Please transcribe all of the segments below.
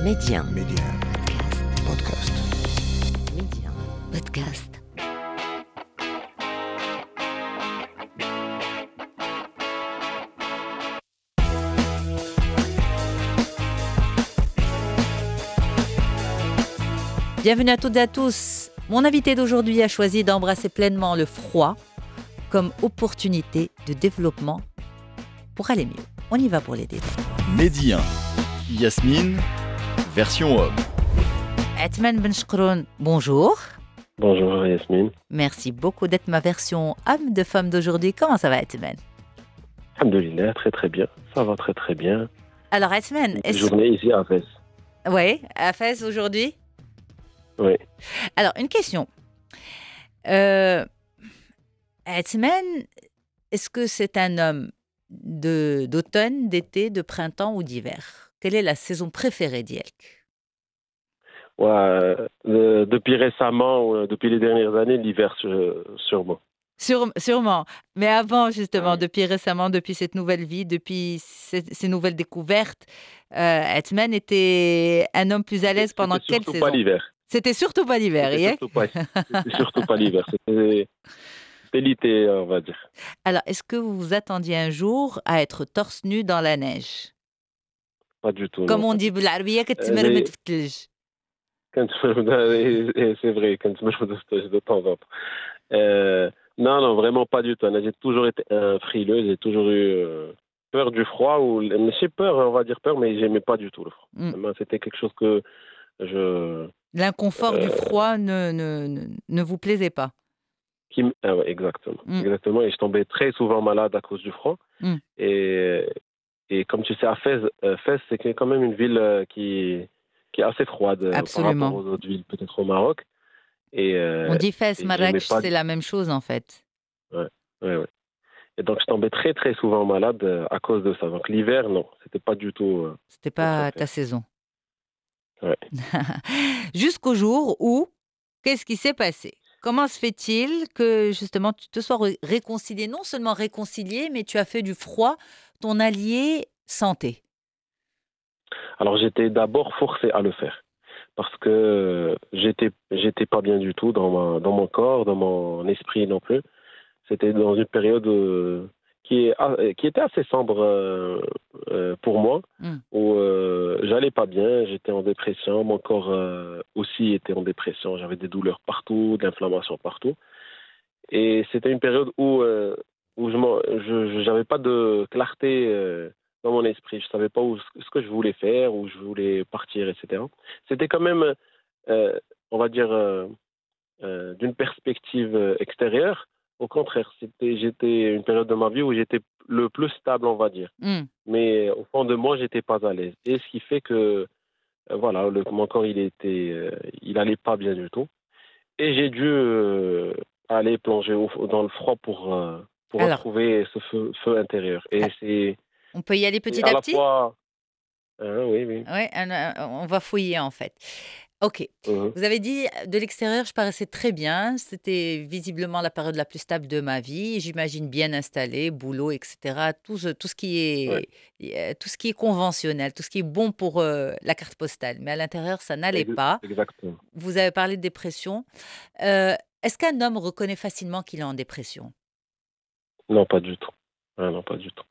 Média. Média. Podcast. Média. Podcast. Bienvenue à toutes et à tous. Mon invité d'aujourd'hui a choisi d'embrasser pleinement le froid comme opportunité de développement pour aller mieux. On y va pour les détails. Média. Yasmine, version homme. Athman Ben Shkroun, bonjour. Bonjour Yasmine. Merci beaucoup d'être ma version homme de femme d'aujourd'hui. Comment ça va, Athman? Alhamdoulilah, très très bien. Ça va très très bien. Alors, Athman, Une journée ici à Fès. Oui, à Fès aujourd'hui. Oui. Alors, une question. Athman, est-ce que c'est un homme d'automne, d'été, de printemps ou d'hiver? Quelle est la saison préférée d'Yelk? Ouais, depuis récemment, depuis les dernières années, l'hiver sûrement. Sûrement. Mais avant, justement, Oui. depuis récemment, depuis cette nouvelle vie, depuis ces nouvelles découvertes, Athman était un homme plus à l'aise pendant C'était quelle surtout saison? pas l'hiver. C'était surtout pas l'hiver, C'était Yelk? surtout pas l'hiver. C'était l'été, on va dire. Alors, est-ce que vous vous attendiez un jour à être torse nu dans la neige? Pas du tout, Comme non. on dit بالعربية كتمرمد Mais في الثلج. c'est vrai, quand je me stage de temps en temps. Non, vraiment pas du tout. J'ai toujours été un frileux, j'ai toujours eu peur du froid. Mais j'ai peur, on va dire peur, mais j'aimais pas du tout le froid. Vraiment, c'était quelque chose que je... L'inconfort du froid ne vous plaisait pas. Ah ouais, exactement. Mm. Exactement. Et je tombais très souvent malade à cause du froid. Mm. Et comme tu sais, à Fès, Fès, c'est quand même une ville qui est assez froide par Absolument. rapport aux autres villes, peut-être au Maroc. On dit Fès, et Marrakech, j'aimais pas c'est la même chose en fait. Ouais. Et donc, je tombais très, très souvent malade à cause de ça. Donc, l'hiver, non, c'était pas du tout C'était mon pas ta préféré. saison. Ouais. Jusqu'au jour où, qu'est-ce qui s'est passé? Comment se fait-il que justement tu te sois réconcilié, non seulement réconcilié, mais tu as fait du froid ton allié santé? Alors, j'étais d'abord forcé à le faire parce que j'étais pas bien du tout dans mon corps, dans mon esprit non plus. C'était dans une période qui était assez sombre pour moi, où j'allais pas bien, j'étais en dépression, mon corps aussi était en dépression, j'avais des douleurs partout, de l'inflammation partout. Et c'était une période où j'avais pas de clarté dans mon esprit. Je savais pas ce que je voulais faire, où je voulais partir, etc. C'était quand même, euh, on va dire, d'une perspective extérieure. Au contraire, j'étais une période de ma vie où j'étais le plus stable, on va dire. Mm. Mais au fond de moi, j'étais pas à l'aise. Et ce qui fait que, voilà, mon corps, il allait pas bien du tout. Et j'ai dû aller plonger dans le froid pour Alors, retrouver ce feu intérieur. Et c'est on peut y aller petit à à la petit? fois... Hein, oui, oui. Ouais, on va fouiller en fait. Ok. Mhm. Vous avez dit de l'extérieur, je paraissais très bien. C'était visiblement la période la plus stable de ma vie. J'imagine bien installé, boulot, etc. Tout ce qui Ouais, tout ce qui est conventionnel, tout ce qui est bon pour la carte postale. Mais à l'intérieur, ça n'allait pas. exactement. Vous avez parlé de dépression. Est-ce qu'un homme reconnaît facilement qu'il est en dépression? Non, pas du tout. Ah, non, pas du tout.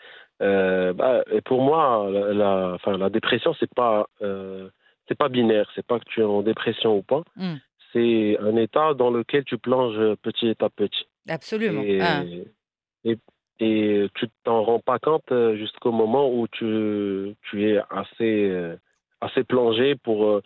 Et pour moi, enfin, la dépression, c'est pas binaire. C'est pas que tu es en dépression ou pas. Hmm, C'est un état dans lequel tu plonges petit à petit. absolument. Ah. Et, et, et tu t'en rends pas compte jusqu'au moment où tu es assez plongé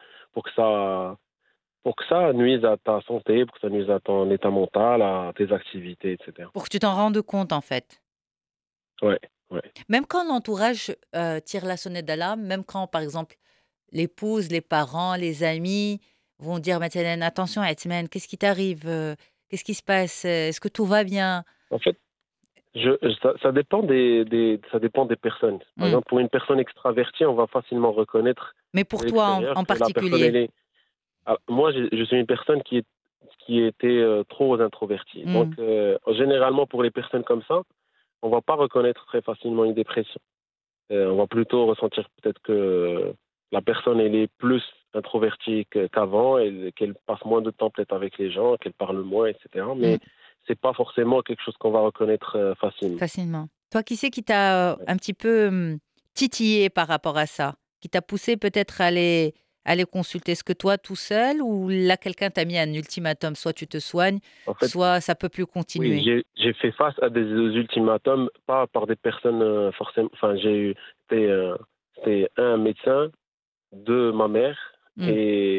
pour que ça nuise à ta santé, pour que ça nuise à ton état mental, à tes activités, etc. Pour que tu t'en rendes compte, en fait. Ouais, ouais. Même quand l'entourage tire la sonnette d'alarme, même quand, par exemple, l'épouse, les parents, les amis vont dire maintenant, attention, Athman, qu'est-ce qui t'arrive? Qu'est-ce qui se passe? Est-ce que tout va bien? En fait, ça dépend ça dépend des personnes. Par Hmm. exemple, pour une personne extravertie, on va facilement reconnaître Mais de pour toi l'extérieur en que la personne, particulier? elle est... Ah, moi, je suis une personne qui était trop introvertie. Donc, Hmm. généralement, pour les personnes comme ça, on va pas reconnaître très facilement une dépression. On va plutôt ressentir peut-être que la personne elle est plus introvertie qu'avant, qu'elle passe moins de temps peut-être avec les gens, qu'elle parle moins, etc. Mm. Mais c'est pas forcément quelque chose qu'on va reconnaître facilement. Facilement. Toi, qui c'est qui t'a Ouais. un petit peu titillé par rapport à ça? Qui t'a poussé peut-être à aller consulter? Est-ce que toi, tout seul, ou là, quelqu'un t'a mis un ultimatum? Soit tu te soignes, En fait, soit ça peut plus oui, continuer. j'ai fait face à des ultimatums, pas par des personnes forcément. Enfin, c'était un médecin, deux ma mère Mm.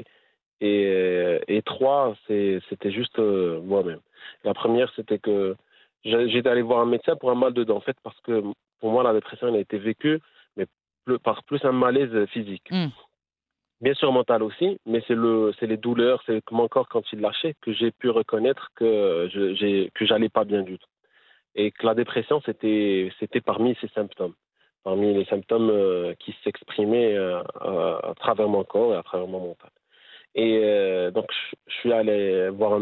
et trois c'était juste moi-même. La première c'était que j'étais allé voir un médecin pour un mal de dents en fait parce que pour moi la dépression elle a été vécue mais par plus un malaise physique. Mm. Bien sûr mental aussi, mais c'est les douleurs, c'est mon corps quand il lâchait que j'ai pu reconnaître que que j'allais pas bien du tout et que la dépression c'était parmi ces symptômes, parmi les symptômes qui s'exprimaient à travers mon corps et à travers mon mental. Et donc je suis allé voir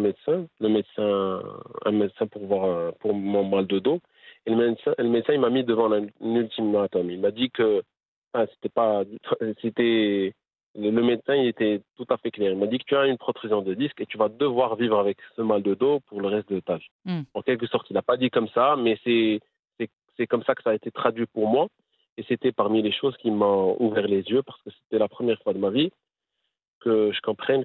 un médecin pour voir pour mon mal de dos. Et le médecin il m'a mis devant un ultimatum. Il m'a dit que c'était pas, c'était le médecin il était tout à fait clair. Il m'a dit que tu as une protrusion de disque et tu vas devoir vivre avec ce mal de dos pour le reste de ta vie. Mm. En quelque sorte, il n'a pas dit comme ça, mais c'est comme ça que ça a été traduit pour moi. Et c'était parmi les choses qui m'ont ouvert les yeux parce que c'était la première fois de ma vie que je comprenne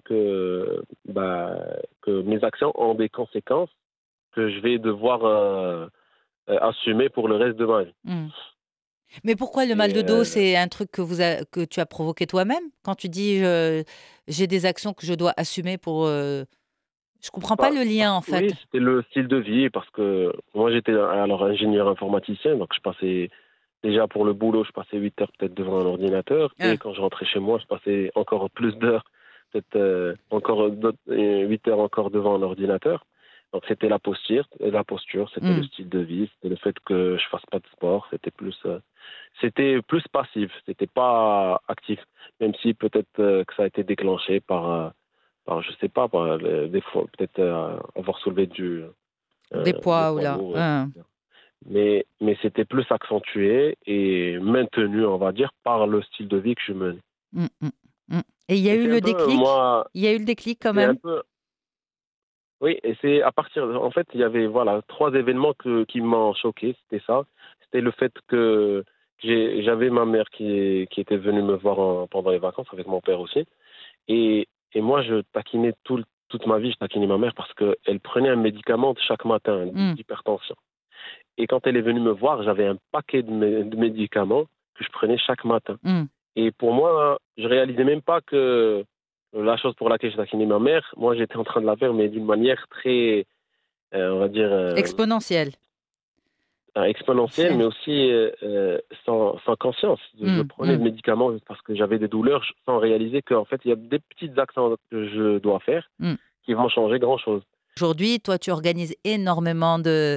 que mes actions ont des conséquences que je vais devoir assumer pour le reste de ma vie. Mm. Mais pourquoi le mal Et de dos? C'est un truc que tu as provoqué toi-même? Quand tu dis j'ai des actions que je dois assumer pour. Je comprends pas bah, le lien, en fait. oui, c'était le style de vie parce que moi j'étais alors ingénieur informaticien, donc je passais déjà pour le boulot, je passais 8 heures peut-être devant un ordinateur et Ah. quand je rentrais chez moi, je passais encore plus d'heures, peut-être encore 8 heures encore devant un ordinateur. Donc c'était la posture, c'était le Mm. style de vie, c'était le fait que je fasse pas de sport, c'était plus passif, c'était pas actif, même si peut-être que ça a été déclenché par je sais pas, des fois peut-être avoir soulevé Des des poids ou poids là. lourds, Ah. etc. Mais c'était plus accentué et maintenu, on va dire, par le style de vie que je menais. Mm, mm, mm. Et il y a Et eu c'est un le peu, déclic? moi, Il y a eu le déclic quand c'est un même? peu, oui, et c'est à partir, en fait, il y avait, voilà, trois événements qui m'ont choqué, c'était ça. C'était le fait que j'avais ma mère qui était venue me voir pendant les vacances avec mon père aussi. Et moi, je taquinais toute ma vie, je taquinais ma mère parce qu'elle prenait un médicament chaque matin, Mm, d'hypertension. Et quand elle est venue me voir, j'avais un paquet de médicaments que je prenais chaque matin. mm. Et pour moi, je réalisais même pas que la chose pour laquelle je taquinais ma mère, moi, j'étais en train de la faire, mais d'une manière très, on va dire, Exponentiel. exponentielle, mais aussi sans conscience. Je Mm, prenais mm, le médicament juste parce que j'avais des douleurs sans réaliser qu'en fait, il y a des petites actions que je dois faire mm. qui vont changer grand-chose. Aujourd'hui, toi, tu organises énormément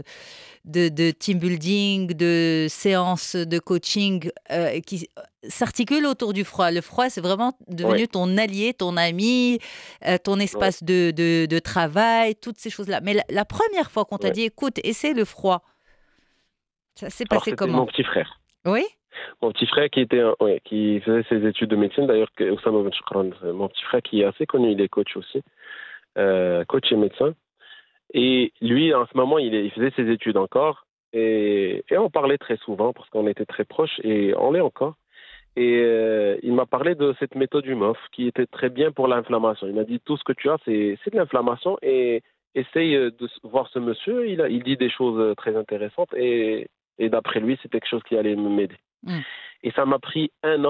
de team building, de séances de coaching qui s'articulent autour du froid. Le froid, c'est vraiment Oui, devenu ton allié, ton ami, ton oui, espace de travail, toutes ces choses-là. Mais la première fois qu'on t'a oui. dit, écoute, essaie le froid, ça s'est Alors, passé c'était comment? mon petit frère. Oui? Mon petit frère qui faisait ses études de médecine, d'ailleurs, Oussama Ben Choukran, c'est mon petit frère qui est assez connu, il est coach aussi, coach et médecin. Et lui, en ce moment, il faisait ses études encore. Et on parlait très souvent parce qu'on était très proches et on l'est encore. Et il m'a parlé de cette méthode UMOF qui était très bien pour l'inflammation. Il m'a dit tout ce que tu as, c'est de l'inflammation et essaye de voir ce monsieur. Il dit des choses très intéressantes et d'après lui, c'est quelque chose qui allait m'aider. Mm. Et ça m'a pris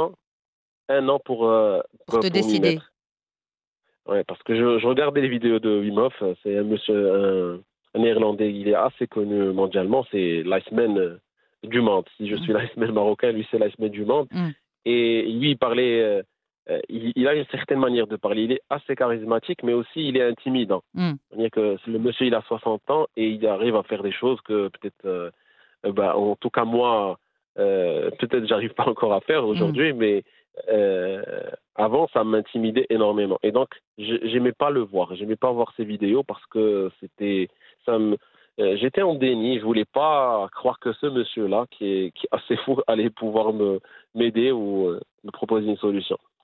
un an Pour te pour m'y décider. mettre. Ouais, parce que je regardais les vidéos de Wim Hof. C'est un monsieur, un Néerlandais. Il est assez connu mondialement. C'est l'Iceman du monde. Si je Mm, suis l'Iceman marocain, lui, c'est l'Iceman du monde. mm, Et lui, il parlait. Il a une certaine manière de parler. Il est assez charismatique, mais aussi il est intimidant. mm, C'est-à-dire que le monsieur, il a 60 ans et il arrive à faire des choses que peut-être, en tout cas moi, peut-être j'arrive pas encore à faire mm, aujourd'hui, mais euh, avant, ça m'intimidait énormément. Et donc, j'aimais pas le voir. J'aimais pas voir ses vidéos parce que j'étais en déni. Je voulais pas croire que ce monsieur-là, qui est assez fou, allait pouvoir m'aider ou me proposer une solution.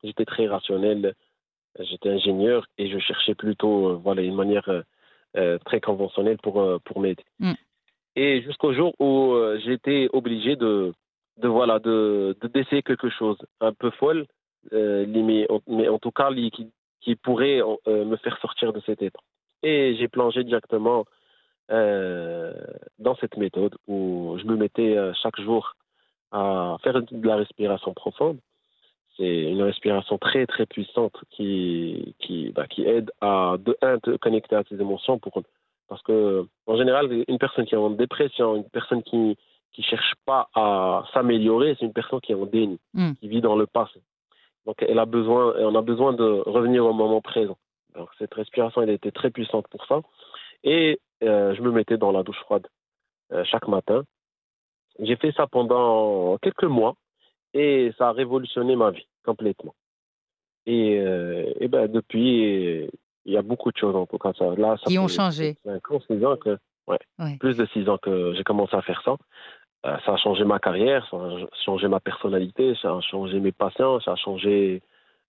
J'étais très rationnel. J'étais ingénieur et je cherchais plutôt une manière très conventionnelle pour m'aider. Mm. Et jusqu'au jour où j'ai été obligé d'essayer quelque chose un peu folle, mais en tout cas qui pourrait me faire sortir de cet état. Et j'ai plongé directement euh, dans cette méthode où je me mettais chaque jour à faire de la respiration profonde. C'est une respiration très très puissante qui aide à te connecter à tes émotions parce que en général une personne qui est en dépression, une personne qui cherche pas à s'améliorer, c'est une personne qui est en déni, Mm. qui vit dans le passé. Donc on a besoin de revenir au moment présent. Donc cette respiration elle était très puissante pour ça et je me mettais dans la douche froide chaque matin. J'ai fait ça pendant quelques mois et ça a révolutionné ma vie complètement. Et ben depuis, il y a beaucoup de choses en tout cas. Ça Qui ont fait changé. 5 ans, 6 ans ouais, Ouais. plus de 6 ans que j'ai commencé à faire ça. Ça a changé ma carrière, ça a changé ma personnalité, ça a changé mes patients, ça a changé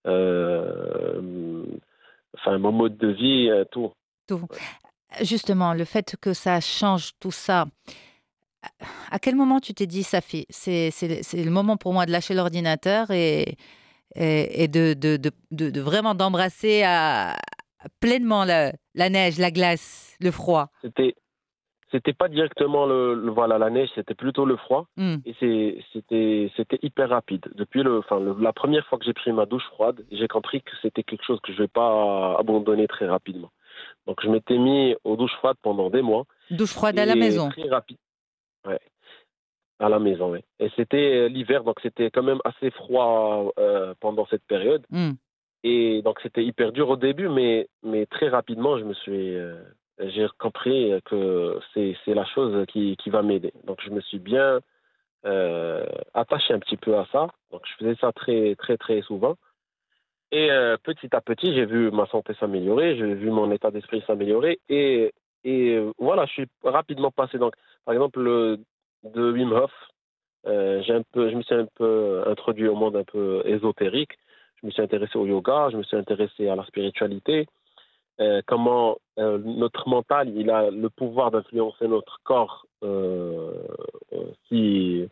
euh, mon mode de vie, tout. Tout. Justement, le fait que ça change tout ça, à quel moment tu t'es dit, ça fait, c'est le moment pour moi de lâcher l'ordinateur et de vraiment d'embrasser pleinement la neige, la glace, le froid. C'était C'était pas directement la neige, c'était plutôt le froid. Hmm. Et c'était hyper rapide. Depuis la première fois que j'ai pris ma douche froide, j'ai compris que c'était quelque chose que je vais pas abandonner très rapidement. Donc je m'étais mis aux douches froides pendant des mois Douche froide à la et maison. très rapide, ouais, à la maison, ouais. Et c'était l'hiver, donc c'était quand même assez froid pendant cette période. Hmm. Et donc c'était hyper dur au début, mais très rapidement, j'ai compris que c'est la chose qui va m'aider. Donc je me suis bien attaché un petit peu à ça. Donc je faisais ça très très très souvent. Et petit à petit, j'ai vu ma santé s'améliorer, j'ai vu mon état d'esprit s'améliorer. Et voilà, je suis rapidement passé. Donc par exemple, de Wim Hof, je me suis un peu introduit au monde un peu ésotérique. Je me suis intéressé au yoga, je me suis intéressé à la spiritualité, comment notre mental, il a le pouvoir d'influencer notre corps si,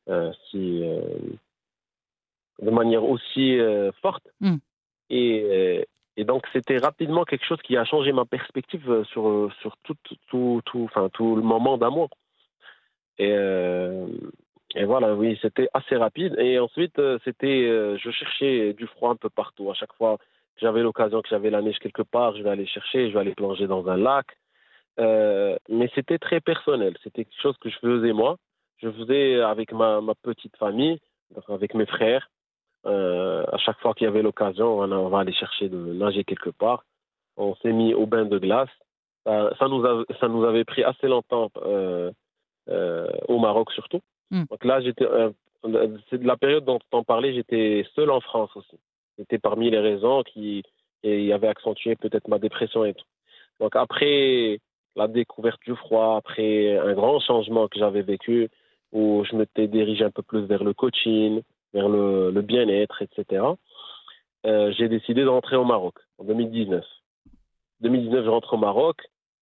de manière aussi forte. Hmm. Et donc, c'était rapidement quelque chose qui a changé ma perspective sur tout le moment d'amour. Et, euh, et voilà, oui, c'était assez rapide. Et ensuite, je cherchais du froid un peu partout. À chaque fois que j'avais l'occasion, que j'avais la neige quelque part, je vais aller chercher, je vais aller plonger dans un lac. Mais c'était très personnel. C'était quelque chose que je faisais moi. Je faisais avec ma petite famille, donc avec mes frères. À chaque fois qu'il y avait l'occasion, on va aller chercher de nager quelque part. On s'est mis au bain de glace. Ça nous avait pris assez longtemps. Au Maroc surtout. Hmm. Donc là, c'est de la période dont on parlait, j'étais seul en France aussi. C'était parmi les raisons qui avaient accentué peut-être ma dépression et tout. Donc après la découverte du froid, après un grand changement que j'avais vécu, où je m'étais dirigé un peu plus vers le coaching, vers le bien-être, etc., j'ai décidé de rentrer au Maroc en 2019. 2019, je rentre au Maroc.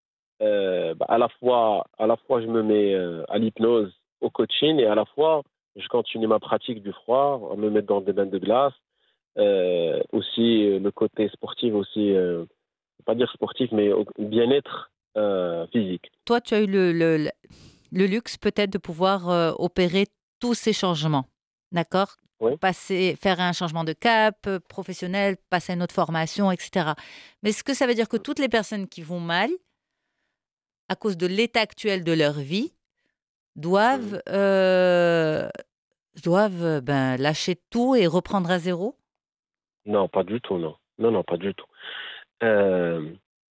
À la fois, je me mets à l'hypnose, au coaching, et à la fois, je continue ma pratique du froid, à me mettre dans des bains de glace. Aussi, le côté sportif, aussi, pas dire sportif, mais bien-être physique. Toi, tu as eu le luxe peut-être de pouvoir opérer tous ces changements, d'accord? Oui. Faire un changement de cap professionnel, passer à une autre formation, etc. Mais est-ce que ça veut dire que toutes les personnes qui vont mal, à cause de l'état actuel de leur vie, doivent, lâcher tout et reprendre à zéro? Non, pas du tout, non. Non, non, pas du tout. Euh,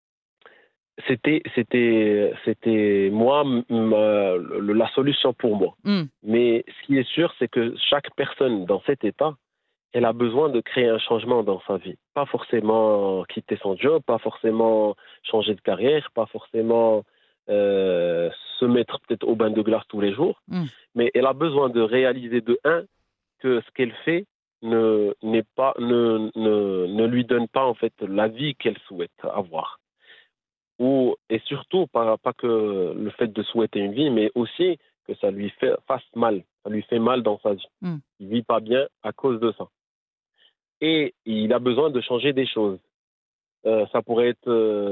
c'était moi, la solution pour moi. Hmm. Mais ce qui est sûr, c'est que chaque personne dans cet état, elle a besoin de créer un changement dans sa vie. Pas forcément quitter son job, pas forcément changer de carrière, pas forcément se mettre peut-être au bain de glace tous les jours, Hmm. mais elle a besoin de réaliser de un que ce qu'elle fait ne lui donne pas en fait la vie qu'elle souhaite avoir. Et surtout, pas que le fait de souhaiter une vie, mais aussi que ça lui fasse mal. Ça lui fait mal dans sa vie. Mm. Il vit pas bien à cause de ça. Et il a besoin de changer des choses. Ça pourrait être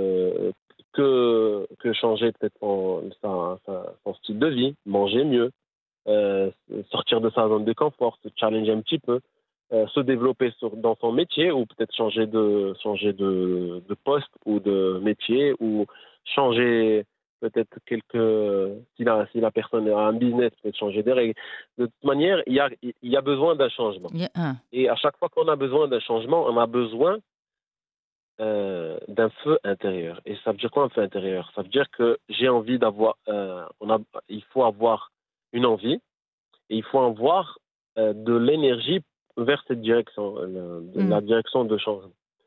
que changer peut-être son style de vie, manger mieux, sortir de sa zone de confort, se challenger un petit peu, se développer dans son métier ou peut-être changer de poste ou de métier ou changer peut-être si la personne a un business, peut-être changer des règles. De toute manière, il y a besoin d'un changement. Et à chaque fois qu'on a besoin d'un changement, on a besoin d'un feu intérieur. Et ça veut dire quoi un feu intérieur? Ça veut dire que j'ai envie d'avoir, il faut avoir une envie et il faut avoir de l'énergie vers cette direction, la Mm. direction de changement.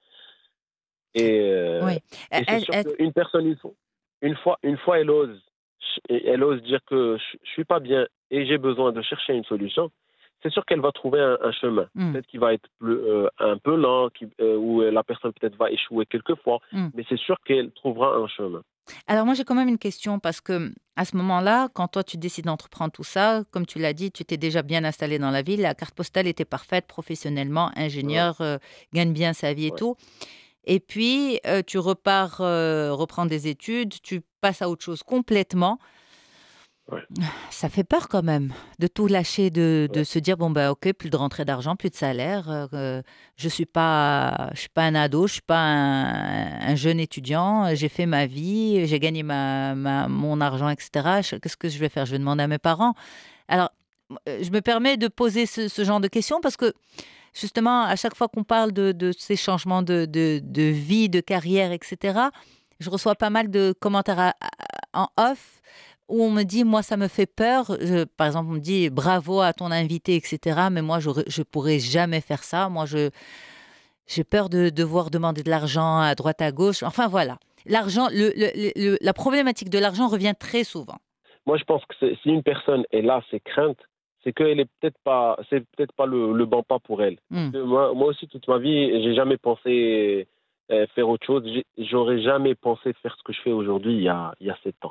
Et, Oui. et c'est sûr Est- qu'une personne, une fois elle ose dire que je suis pas bien et j'ai besoin de chercher une solution, c'est sûr qu'elle va trouver un chemin. Mm. Peut-être qu'il va être un peu lent, où la personne peut-être va échouer quelquefois, Mm. mais c'est sûr qu'elle trouvera un chemin. Alors moi j'ai quand même une question parce que à ce moment-là, quand toi tu décides d'entreprendre tout ça, comme tu l'as dit, tu t'es déjà bien installé dans la ville, la carte postale était parfaite professionnellement, Ouais, ingénieur, gagne bien sa vie et ouais, tout. Et puis tu repars reprendre des études, tu passes à autre chose complètement. ouais, Ça fait peur quand même de tout lâcher, de ouais. se dire bon ben ok, plus de rentrée d'argent, plus de salaire. Je suis pas un ado, je suis pas un jeune étudiant. J'ai fait ma vie, j'ai gagné mon argent, etc. Qu'est-ce que je vais faire? Je vais demander à mes parents. Alors, je me permets de poser ce genre de questions parce que justement, à chaque fois qu'on parle de ces changements de vie, de carrière, etc., je reçois pas mal de commentaires en off où on me dit, moi, ça me fait peur. Par exemple, on me dit, bravo à ton invité, etc. Mais moi, je pourrais jamais faire ça. Moi, j'ai peur de devoir demander de l'argent à droite, à gauche. Enfin, voilà. L'argent, la problématique de l'argent revient très souvent. Moi, je pense que si une personne est là, ses craintes, c'est peut-être pas le bon pas pour elle. Parce Hmm. que moi aussi, toute ma vie, j'ai jamais pensé faire autre chose. J'aurais jamais pensé faire ce que je fais aujourd'hui il y a 7 ans.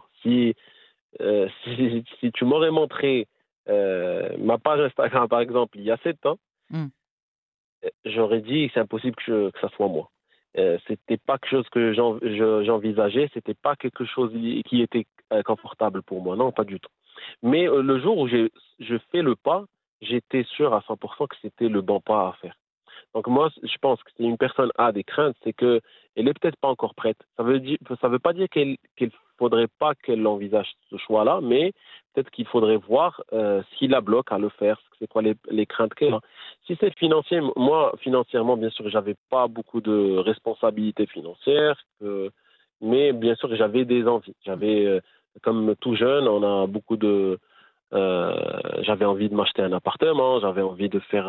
Si tu m'aurais montré ma page Instagram, par exemple, il y a 7 ans, Hmm. j'aurais dit que c'est impossible que ça soit moi. C'était pas quelque chose que j'envisageais, c'était pas quelque chose qui était confortable pour moi, non, pas du tout. Mais le jour où je fais le pas, j'étais sûr à 100% que c'était le bon pas à faire. Donc moi, je pense que si une personne a des craintes, c'est que elle est peut-être pas encore prête. Ça veut pas dire qu'il faudrait pas qu'elle envisage ce choix-là, mais peut-être qu'il faudrait voir ce qui la bloque à le faire, c'est quoi les craintes qu'elle a. Si c'est financier, moi financièrement, bien sûr, j'avais pas beaucoup de responsabilités financières, mais bien sûr, j'avais des envies. Comme tout jeune, on a beaucoup j'avais envie de m'acheter un appartement, j'avais envie de faire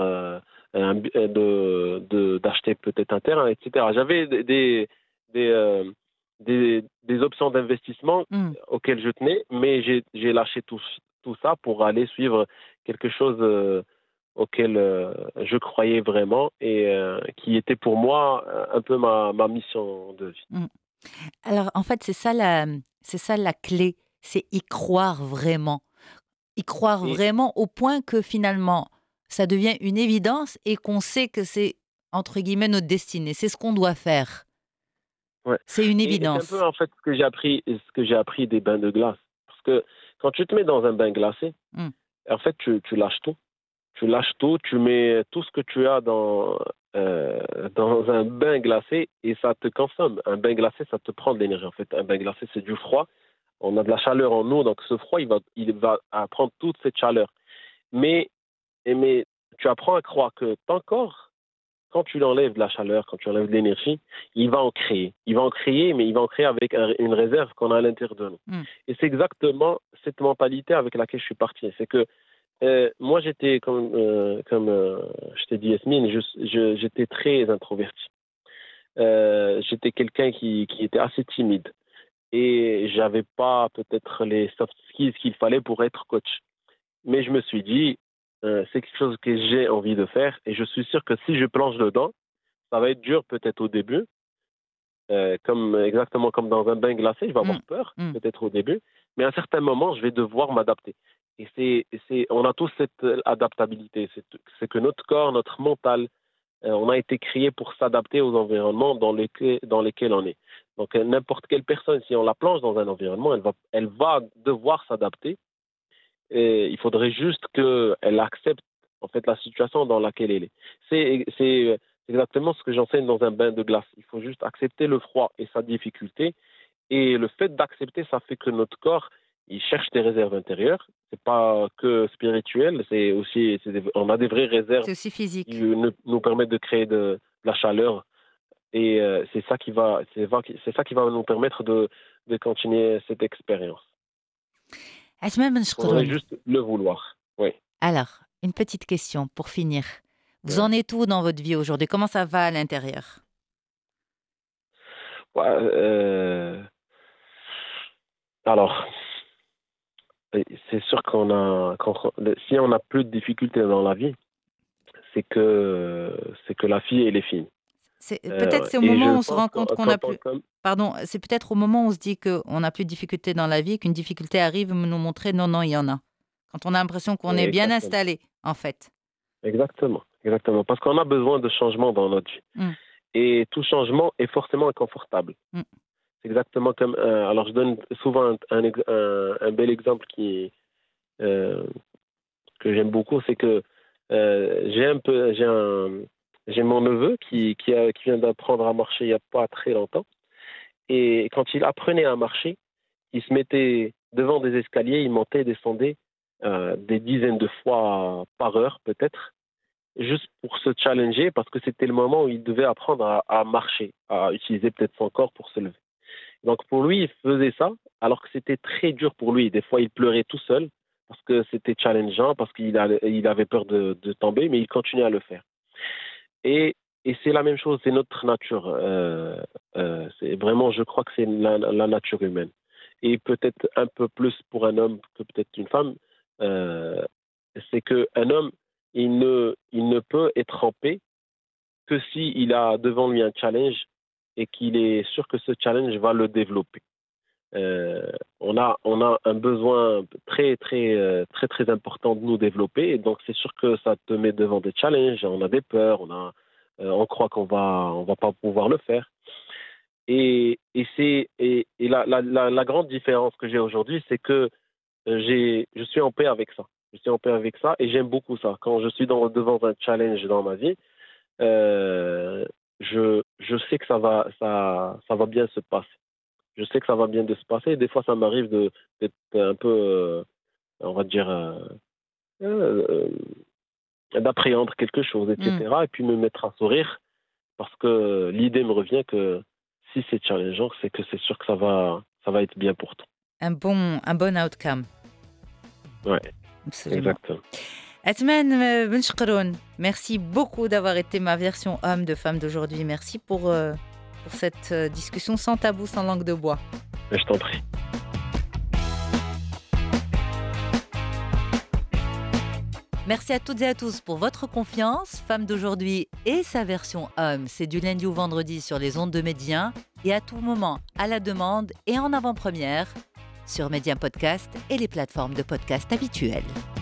d'acheter peut-être un terrain, etc. J'avais des, euh, des options d'investissement Hmm. auxquelles je tenais, mais j'ai lâché tout ça pour aller suivre quelque chose auquel je croyais vraiment et qui était pour moi un peu ma mission de vie. Hmm. Alors, en fait, c'est ça la clé, c'est y croire vraiment. Y croire Et, vraiment au point que finalement, ça devient une évidence et qu'on sait que c'est, entre guillemets, notre destinée. C'est ce qu'on doit faire. ouais. C'est une Et c'est un peu évidence. en fait ce que j'ai appris des bains de glace. Parce que quand tu te mets dans un bain glacé, Mm. en fait, tu lâches tout. Tu lâches tout, tu mets tout ce que tu as dans un bain glacé et ça te consomme. Un bain glacé, ça te prend de l'énergie. En fait, un bain glacé, c'est du froid. On a de la chaleur en nous, donc ce froid, il va prendre toute cette chaleur. Mais, mais tu apprends à croire que ton corps, quand tu l'enlèves de la chaleur, quand tu enlèves de l'énergie, il va en créer. Il va en créer, mais il va en créer avec une réserve qu'on a à l'intérieur de nous. Mm. Et c'est exactement cette mentalité avec laquelle je suis parti. C'est que moi, j'étais, comme je t'ai dit, Yasmine, j'étais très introverti. J'étais quelqu'un qui était assez timide et j'avais pas peut-être les soft skills qu'il fallait pour être coach. Mais je me suis dit, c'est quelque chose que j'ai envie de faire et je suis sûr que si je plonge dedans, ça va être dur peut-être au début, exactement comme dans un bain glacé, je vais Mm, avoir peur mm. peut-être au début, mais à un certain moment, je vais devoir m'adapter. On a tous cette adaptabilité. C'est que notre corps, notre mental, on a été créé pour s'adapter aux environnements dans lesquels on est. Donc, n'importe quelle personne, si on la plonge dans un environnement, elle va devoir s'adapter. Et il faudrait juste qu'elle accepte en fait la situation dans laquelle elle est. C'est exactement ce que j'enseigne dans un bain de glace. Il faut juste accepter le froid et sa difficulté. Et le fait d'accepter, ça fait que notre corps, il cherche des réserves intérieures. C'est pas que spirituel, c'est aussi, on a des vraies réserves C'est aussi qui physique. nous permettent de créer de la chaleur. Et c'est ça qui va nous permettre de continuer cette expérience. Asma Ben Il faudrait Shkroun. juste le vouloir. Oui. Alors, une petite question pour finir. Vous Ouais. en êtes où dans votre vie aujourd'hui? Comment ça va à l'intérieur? Ouais, alors, c'est sûr si on n'a plus de difficultés dans la vie, c'est que la fille, elle est fine. Peut-être c'est au Et moment je où on se pense rend compte qu'on n'a qu'en tant plus. qu'homme, Pardon, c'est peut-être au moment où on se dit qu'on n'a plus de difficultés dans la vie, qu'une difficulté arrive nous montrer non, non, il y en a. Quand on a l'impression qu'on oui, est bien exactement. installé, en fait. Exactement. Exactement. Parce qu'on a besoin de changement dans notre vie. Mm, Et tout changement est forcément inconfortable. mm. C'est exactement comme. Alors, je donne souvent un bel exemple euh, que j'aime beaucoup, c'est que j'ai mon neveu qui vient d'apprendre à marcher il n'y a pas très longtemps. Et quand il apprenait à marcher, il se mettait devant des escaliers, il montait et descendait des dizaines de fois par heure peut-être, juste pour se challenger parce que c'était le moment où il devait apprendre à marcher, à utiliser peut-être son corps pour se lever. Donc pour lui, il faisait ça alors que c'était très dur pour lui. Des fois, il pleurait tout seul parce que c'était challengeant, parce il avait peur de tomber, mais il continuait à le faire. Et c'est la même chose, c'est notre nature. C'est vraiment, je crois que c'est la nature humaine. Et peut-être un peu plus pour un homme que peut-être une femme, euh, c'est qu'un homme, il ne peut être en paix que s'il a devant lui un challenge et qu'il est sûr que ce challenge va le développer. On a un besoin très important de nous développer, et donc c'est sûr que ça te met devant des challenges, on a des peurs, on croit qu'on va pas pouvoir le faire. La grande différence que j'ai aujourd'hui, c'est que je suis en paix avec ça. Je suis en paix avec ça et j'aime beaucoup ça. Quand je suis devant un challenge dans ma vie, je sais que ça va bien se passer. Je sais que ça va bien de se passer. Des fois, ça m'arrive d'être un peu, on va dire, euh, d'appréhender quelque chose, Mm. etc. Et puis me mettre à sourire parce que l'idée me revient que si c'est challengeant, c'est que c'est sûr que ça va être bien pour toi. Un bon outcome. Ouais, Absolument. exactement. Atman Ben Shkroun, merci beaucoup d'avoir été ma version homme de femme d'aujourd'hui. Merci pour cette discussion sans tabou, sans langue de bois. Mais je t'en prie. Merci à toutes et à tous pour votre confiance. Femme d'aujourd'hui et sa version homme, c'est du lundi au vendredi sur les ondes de Médien et à tout moment, à la demande et en avant-première sur Médien Podcast et les plateformes de podcast habituelles.